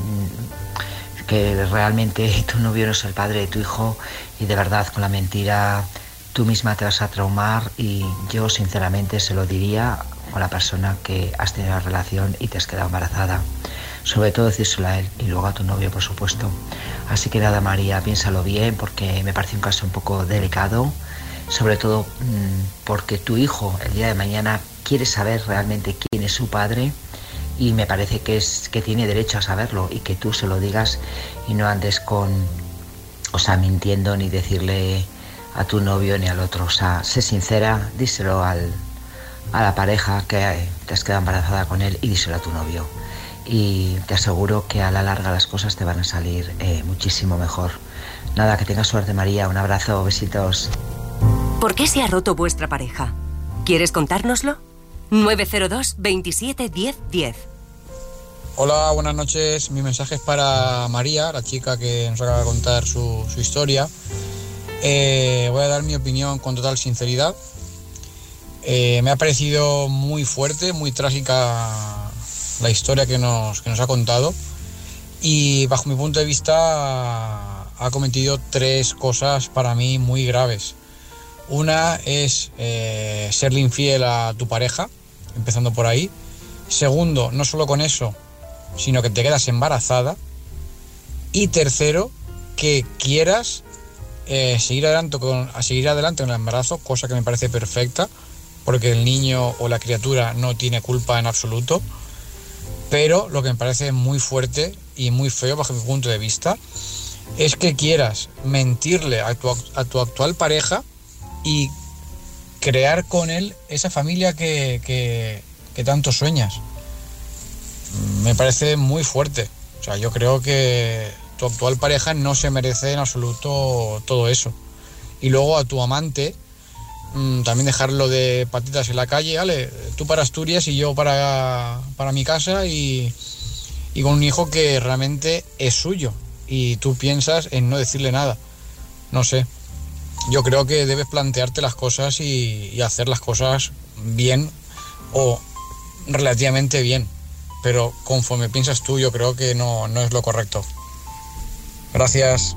que realmente tu novio no es el padre de tu hijo, y de verdad con la mentira tú misma te vas a traumar. Y yo sinceramente se lo diría a la persona que has tenido la relación y te has quedado embarazada. Sobre todo decírselo a él y luego a tu novio, por supuesto. Así que nada, María, piénsalo bien, porque me parece un caso un poco delicado, sobre todo mmm, porque tu hijo el día de mañana quiere saber realmente quién es su padre, y me parece que es que tiene derecho a saberlo, y que tú se lo digas y no andes con, o sea, mintiendo, ni decirle a tu novio ni al otro. O sea, sé sincera, díselo al, a la pareja que te has quedado embarazada con él, y díselo a tu novio. Y te aseguro que a la larga las cosas te van a salir eh, muchísimo mejor. Nada, que tengas suerte, María. Un abrazo, besitos. ¿Por qué se ha roto vuestra pareja? ¿Quieres contárnoslo? nueve cero dos, veintisiete, diez, diez. Hola, buenas noches. Mi mensaje es para María, la chica que nos acaba de contar su, su historia. Eh, voy a dar mi opinión con total sinceridad. Eh, me ha parecido muy fuerte, muy trágica la historia que nos, que nos ha contado. Y bajo mi punto de vista ha cometido tres cosas para mí muy graves. Una es eh, serle infiel a tu pareja, empezando por ahí. Segundo, no solo con eso, sino que te quedas embarazada. Y tercero, que quieras eh, seguir adelante con, a seguir adelante con el embarazo, cosa que me parece perfecta, porque el niño o la criatura no tiene culpa en absoluto. Pero lo que me parece muy fuerte y muy feo bajo mi punto de vista es que quieras mentirle a tu, a tu actual pareja y crear con él esa familia que, que, que tanto sueñas. Me parece muy fuerte. O sea, yo creo que tu actual pareja no se merece en absoluto todo eso. Y luego a tu amante, mmm, también dejarlo de patitas en la calle, ¿vale? Tú para Asturias y yo para, para mi casa y, y con un hijo que realmente es suyo. Y tú piensas en no decirle nada. No sé. Yo creo que debes plantearte las cosas y, y hacer las cosas bien o relativamente bien. Pero conforme piensas tú, yo creo que no, no es lo correcto. Gracias.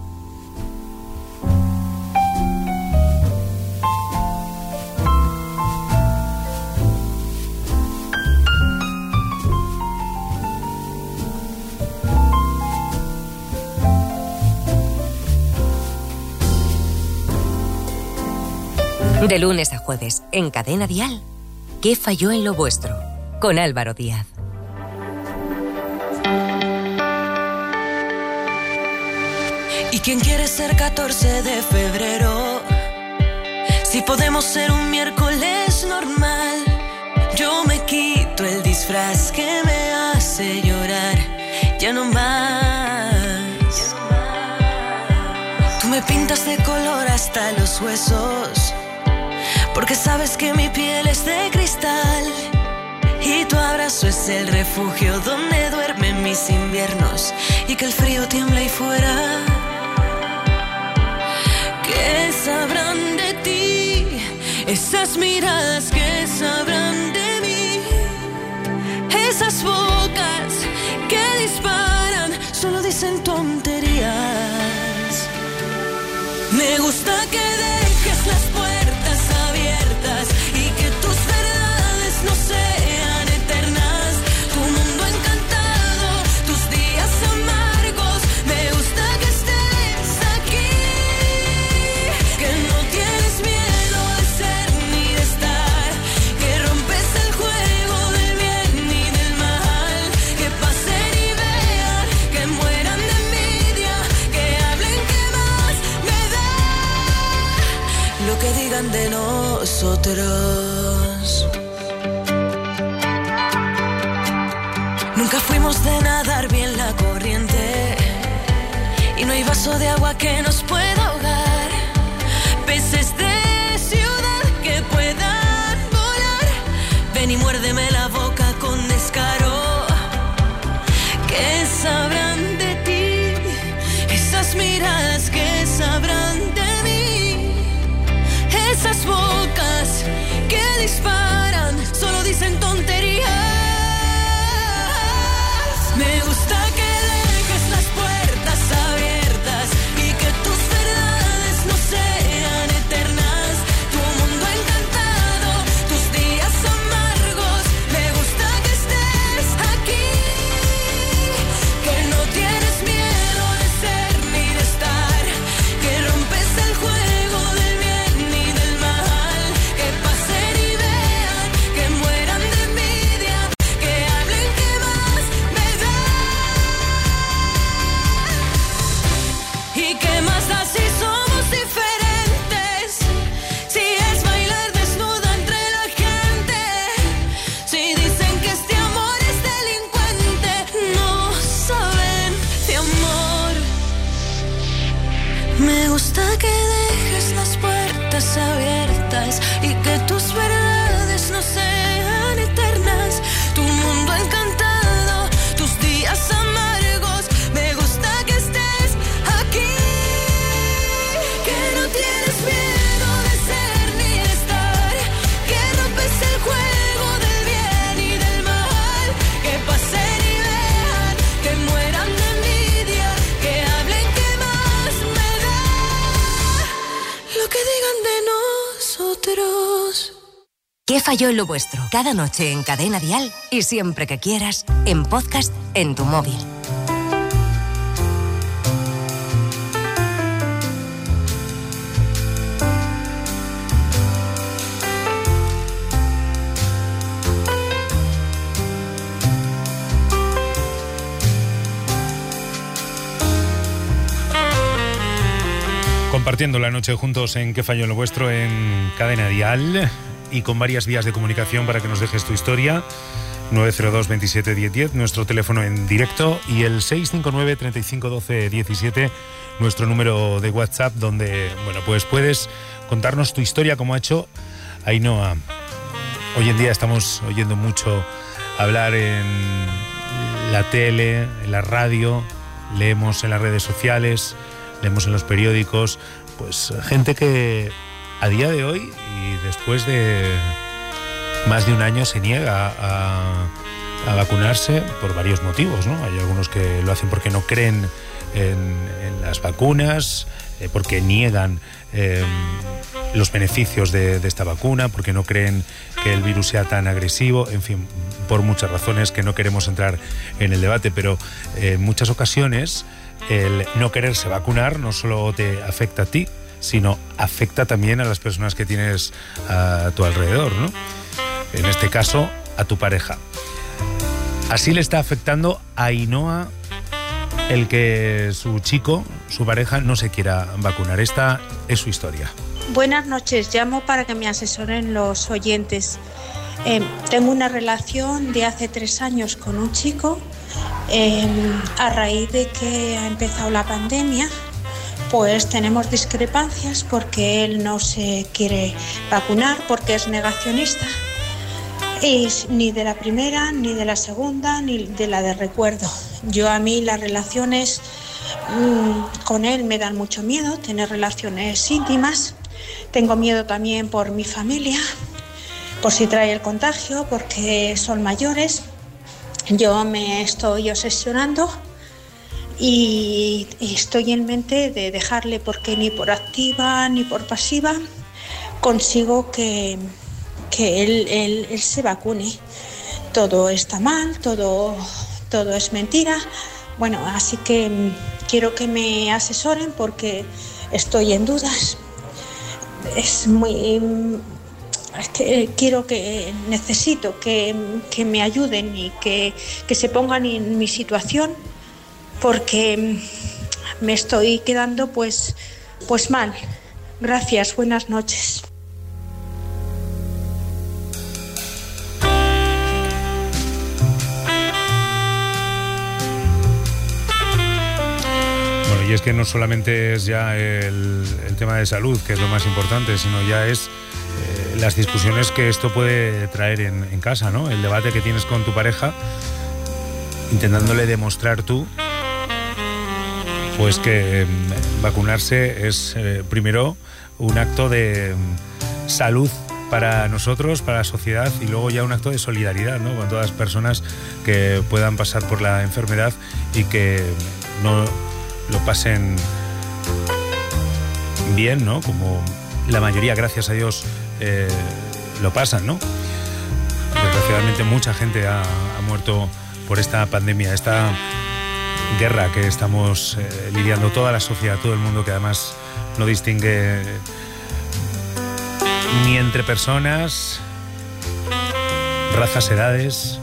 De lunes a jueves, en Cadena Dial, ¿qué falló en lo vuestro? Con Álvaro Díaz. ¿Y quién quiere ser catorce de febrero? Si podemos ser un miércoles normal. Yo me quito el disfraz que me hace llorar. Ya no más. Tú me pintas de color hasta los huesos, porque sabes que mi piel es de cristal. Y tu abrazo es el refugio donde duermen mis inviernos, y que el frío tiembla ahí fuera. ¿Qué sabrán de ti? Esas miradas, ¿qué sabrán de mí? Esas bocas que disparan solo dicen tonterías. Me gusta que dejes las puertas abiertas y que tus verdades no sean eternas. Tu mundo encantado, tus días amargos. Me gusta que estés aquí, que no tienes miedo de ser ni de estar, que rompes el juego del bien y del mal. Que pasen y vean, que mueran de envidia, que hablen, que más me da lo que digan de nosotros. Nunca fuimos de nadar bien la corriente, y no hay vaso de agua que nos pueda ahogar. Peces de ciudad que puedan volar, ven y muérdeme la boca con descaro. ¿Qué sabrán de ti? Esas miradas, ¿qué sabrán de mí? Esas bocas que disparan solo dicen tonterías. Me gusta que dejes las puertas abiertas y que tus verdades no sean eternas. Tu mundo encantado, tus días amargos. Me gusta que estés aquí, que no tienes miedo de ser ni de estar, que rompes el juego del bien y del mal. Que pasen y vean, que mueran de envidia, que hablen, que más me da. ¿Y qué más da si somos diferentes? Si es bailar desnuda entre la gente, si dicen que este amor es delincuente, no saben de amor. Me gusta que dejes las puertas abiertas y que tus verdades no sean eternas. ¿Qué falló en lo vuestro? Cada noche en Cadena Dial y siempre que quieras, en podcast en tu móvil. Compartiendo la noche juntos en ¿Qué falló en lo vuestro? En Cadena Dial y con varias vías de comunicación para que nos dejes tu historia. nueve cero dos, veintisiete, diez diez, nuestro teléfono en directo, y el seis cinco nueve, treinta y cinco, doce, diecisiete, nuestro número de WhatsApp, donde, bueno, pues puedes contarnos tu historia como ha hecho Ainhoa. Hoy en día estamos oyendo mucho hablar en la tele, en la radio, leemos en las redes sociales, leemos en los periódicos, pues gente que a día de hoy y después de más de un año se niega a, a vacunarse por varios motivos, ¿no? Hay algunos que lo hacen porque no creen en, en las vacunas, eh, porque niegan eh, los beneficios de, de esta vacuna, porque no creen que el virus sea tan agresivo, en fin, por muchas razones que no queremos entrar en el debate, pero eh, en muchas ocasiones el no quererse vacunar no solo te afecta a ti, sino afecta también a las personas que tienes a tu alrededor, ¿no? En este caso, a tu pareja. Así le está afectando a Ainhoa el que su chico, su pareja, no se quiera vacunar. Esta es su historia. Buenas noches, llamo para que me asesoren los oyentes. Eh, tengo una relación de hace tres años con un chico. Eh, a raíz de que ha empezado la pandemia, pues tenemos discrepancias porque él no se quiere vacunar, porque es negacionista. Y ni de la primera, ni de la segunda, ni de la de recuerdo. Yo, a mí las relaciones mmm, con él me dan mucho miedo, tener relaciones íntimas. Tengo miedo también por mi familia, por si trae el contagio, porque son mayores. Yo me estoy obsesionando y, y estoy en mente de dejarle, porque ni por activa ni por pasiva consigo que, que él, él, él se vacune. Todo está mal, todo, todo es mentira. Bueno, así que quiero que me asesoren porque estoy en dudas. Es muy... Es que quiero que, necesito que, que me ayuden y que, que se pongan en mi situación, porque me estoy quedando pues, pues mal. Gracias, buenas noches. Bueno, y es que no solamente es ya el, el tema de salud, que es lo más importante, sino ya es eh, las discusiones que esto puede traer en, en casa, ¿no? El debate que tienes con tu pareja, intentándole demostrar tú pues que eh, vacunarse es eh, primero un acto de eh, salud para nosotros, para la sociedad, y luego ya un acto de solidaridad, ¿no? Con todas las personas que puedan pasar por la enfermedad y que no lo pasen bien, ¿no? Como la mayoría, gracias a Dios, eh, lo pasan, ¿no? Desgraciadamente mucha gente ha, ha muerto por esta pandemia, esta guerra que estamos eh, lidiando toda la sociedad, todo el mundo, que además no distingue ni entre personas, razas, edades,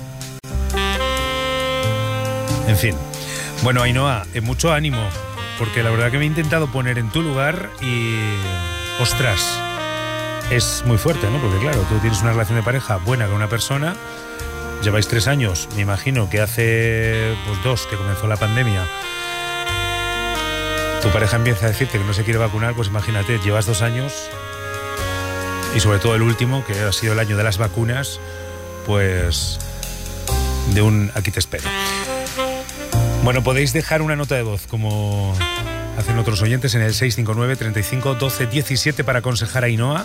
en fin. Bueno, Ainhoa, eh, mucho ánimo, porque la verdad que me he intentado poner en tu lugar y, ostras, es muy fuerte, ¿no? Porque claro, tú tienes una relación de pareja buena con una persona, lleváis tres años, me imagino que hace pues dos que comenzó la pandemia, tu pareja empieza a decirte que no se quiere vacunar, pues imagínate, llevas dos años y sobre todo el último, que ha sido el año de las vacunas, pues de un aquí te espero. Bueno, podéis dejar una nota de voz, como hacen otros oyentes, en el seis cinco nueve, treinta y cinco, doce, diecisiete para aconsejar a Ainhoa,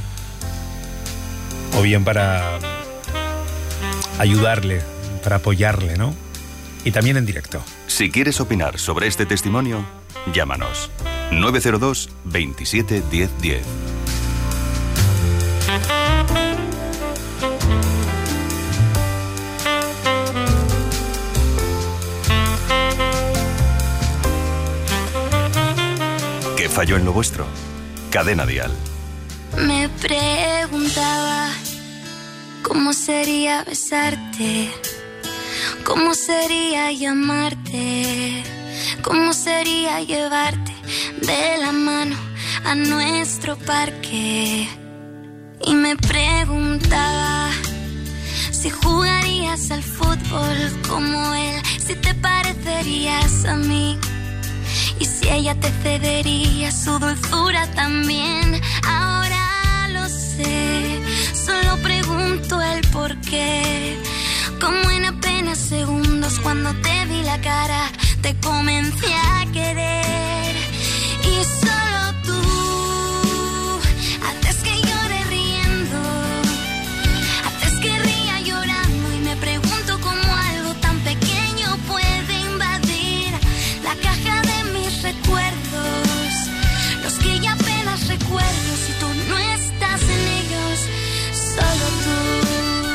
o bien para ayudarle, para apoyarle, ¿no? Y también en directo. Si quieres opinar sobre este testimonio, llámanos. nueve cero dos, veintisiete, diez, diez. falló en lo vuestro? Cadena Dial. Me preguntaba cómo sería besarte, cómo sería llamarte, cómo sería llevarte de la mano a nuestro parque. Y me preguntaba si jugarías al fútbol como él, si te parecerías a mí y si ella te cedería su dulzura también. Ahora lo sé, solo pregunto el por qué. Como en apenas segundos cuando te vi la cara te comencé a querer. Y solo tú haces que llore riendo, haces que ría llorando. Y me pregunto cómo algo tan pequeño puede invadir la caja de mis recuerdos, los que ya apenas recuerdo. Si tú no estás en ellos, solo tú.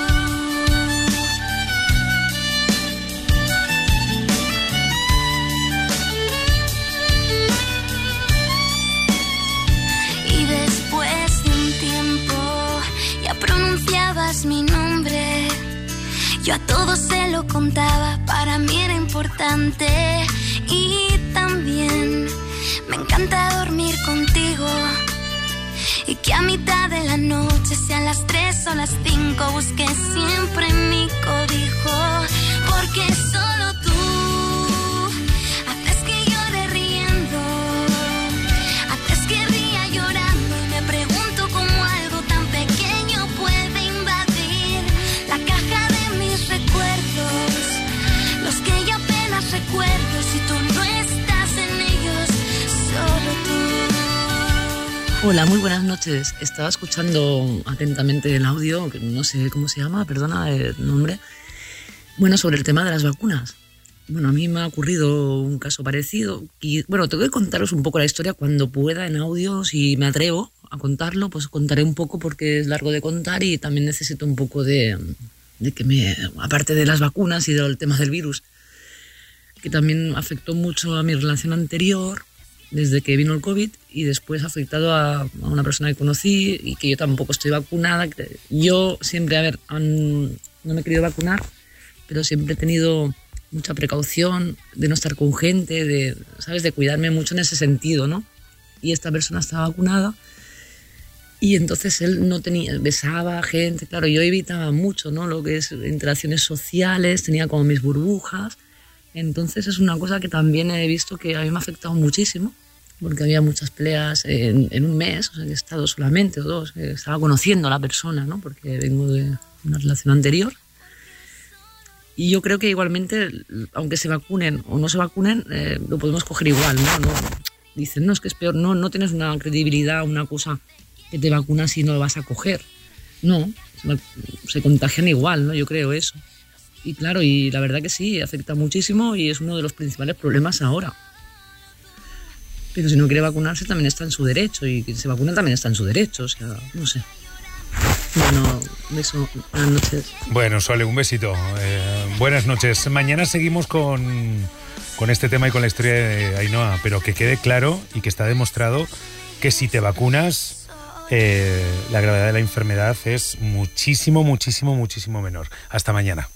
Pronunciabas mi nombre, yo a todos se lo contaba, para mí era importante. Y también me encanta dormir contigo y que a mitad de la noche sean las tres o las cinco, busque siempre mi cobijo, porque solo tú haces que llore riendo, haces que ría llorando. Y me pregunto cómo algo tan pequeño puede invadir la caja de mis recuerdos, los que yo apenas recuerdo. Si tú no estás en ellos, solo tú. Hola, muy buenas noches. Estaba escuchando atentamente el audio, que no sé cómo se llama, perdona el nombre. Bueno, sobre el tema de las vacunas. Bueno, a mí me ha ocurrido un caso parecido y bueno, tengo que contaros un poco la historia cuando pueda en audio, si me atrevo a contarlo, pues contaré un poco porque es largo de contar y también necesito un poco de, de que me, aparte de las vacunas y del tema del virus, que también afectó mucho a mi relación anterior desde que vino el COVID y después ha afectado a, a una persona que conocí y que yo tampoco estoy vacunada. Yo siempre, a ver, no me he querido vacunar, pero siempre he tenido mucha precaución de no estar con gente, de, ¿sabes?, de cuidarme mucho en ese sentido, ¿no? Y esta persona estaba vacunada y entonces él no tenía, besaba gente, claro, yo evitaba mucho, ¿no?, lo que es interacciones sociales, tenía como mis burbujas. Entonces es una cosa que también he visto que a mí me ha afectado muchísimo, porque había muchas peleas en, en un mes, o sea, que he estado solamente o dos, estaba conociendo a la persona, ¿no?, porque vengo de una relación anterior. Y yo creo que igualmente, aunque se vacunen o no se vacunen, eh, lo podemos coger igual, ¿no? no Dicen, no, es que es peor, no, no tienes una credibilidad, una cosa que te vacunas y no lo vas a coger. No, se, se contagian igual, ¿no? Yo creo eso. Y claro, y la verdad que sí, afecta muchísimo y es uno de los principales problemas ahora. Pero si no quiere vacunarse también está en su derecho y quien se vacuna también está en su derecho, o sea, no sé. Bueno, beso, buenas noches. Bueno, Sole, un besito. Eh, buenas noches. Mañana seguimos con, con este tema y con la historia de Ainhoa, pero que quede claro y que está demostrado que si te vacunas, eh, la gravedad de la enfermedad es muchísimo, muchísimo, muchísimo menor. Hasta mañana.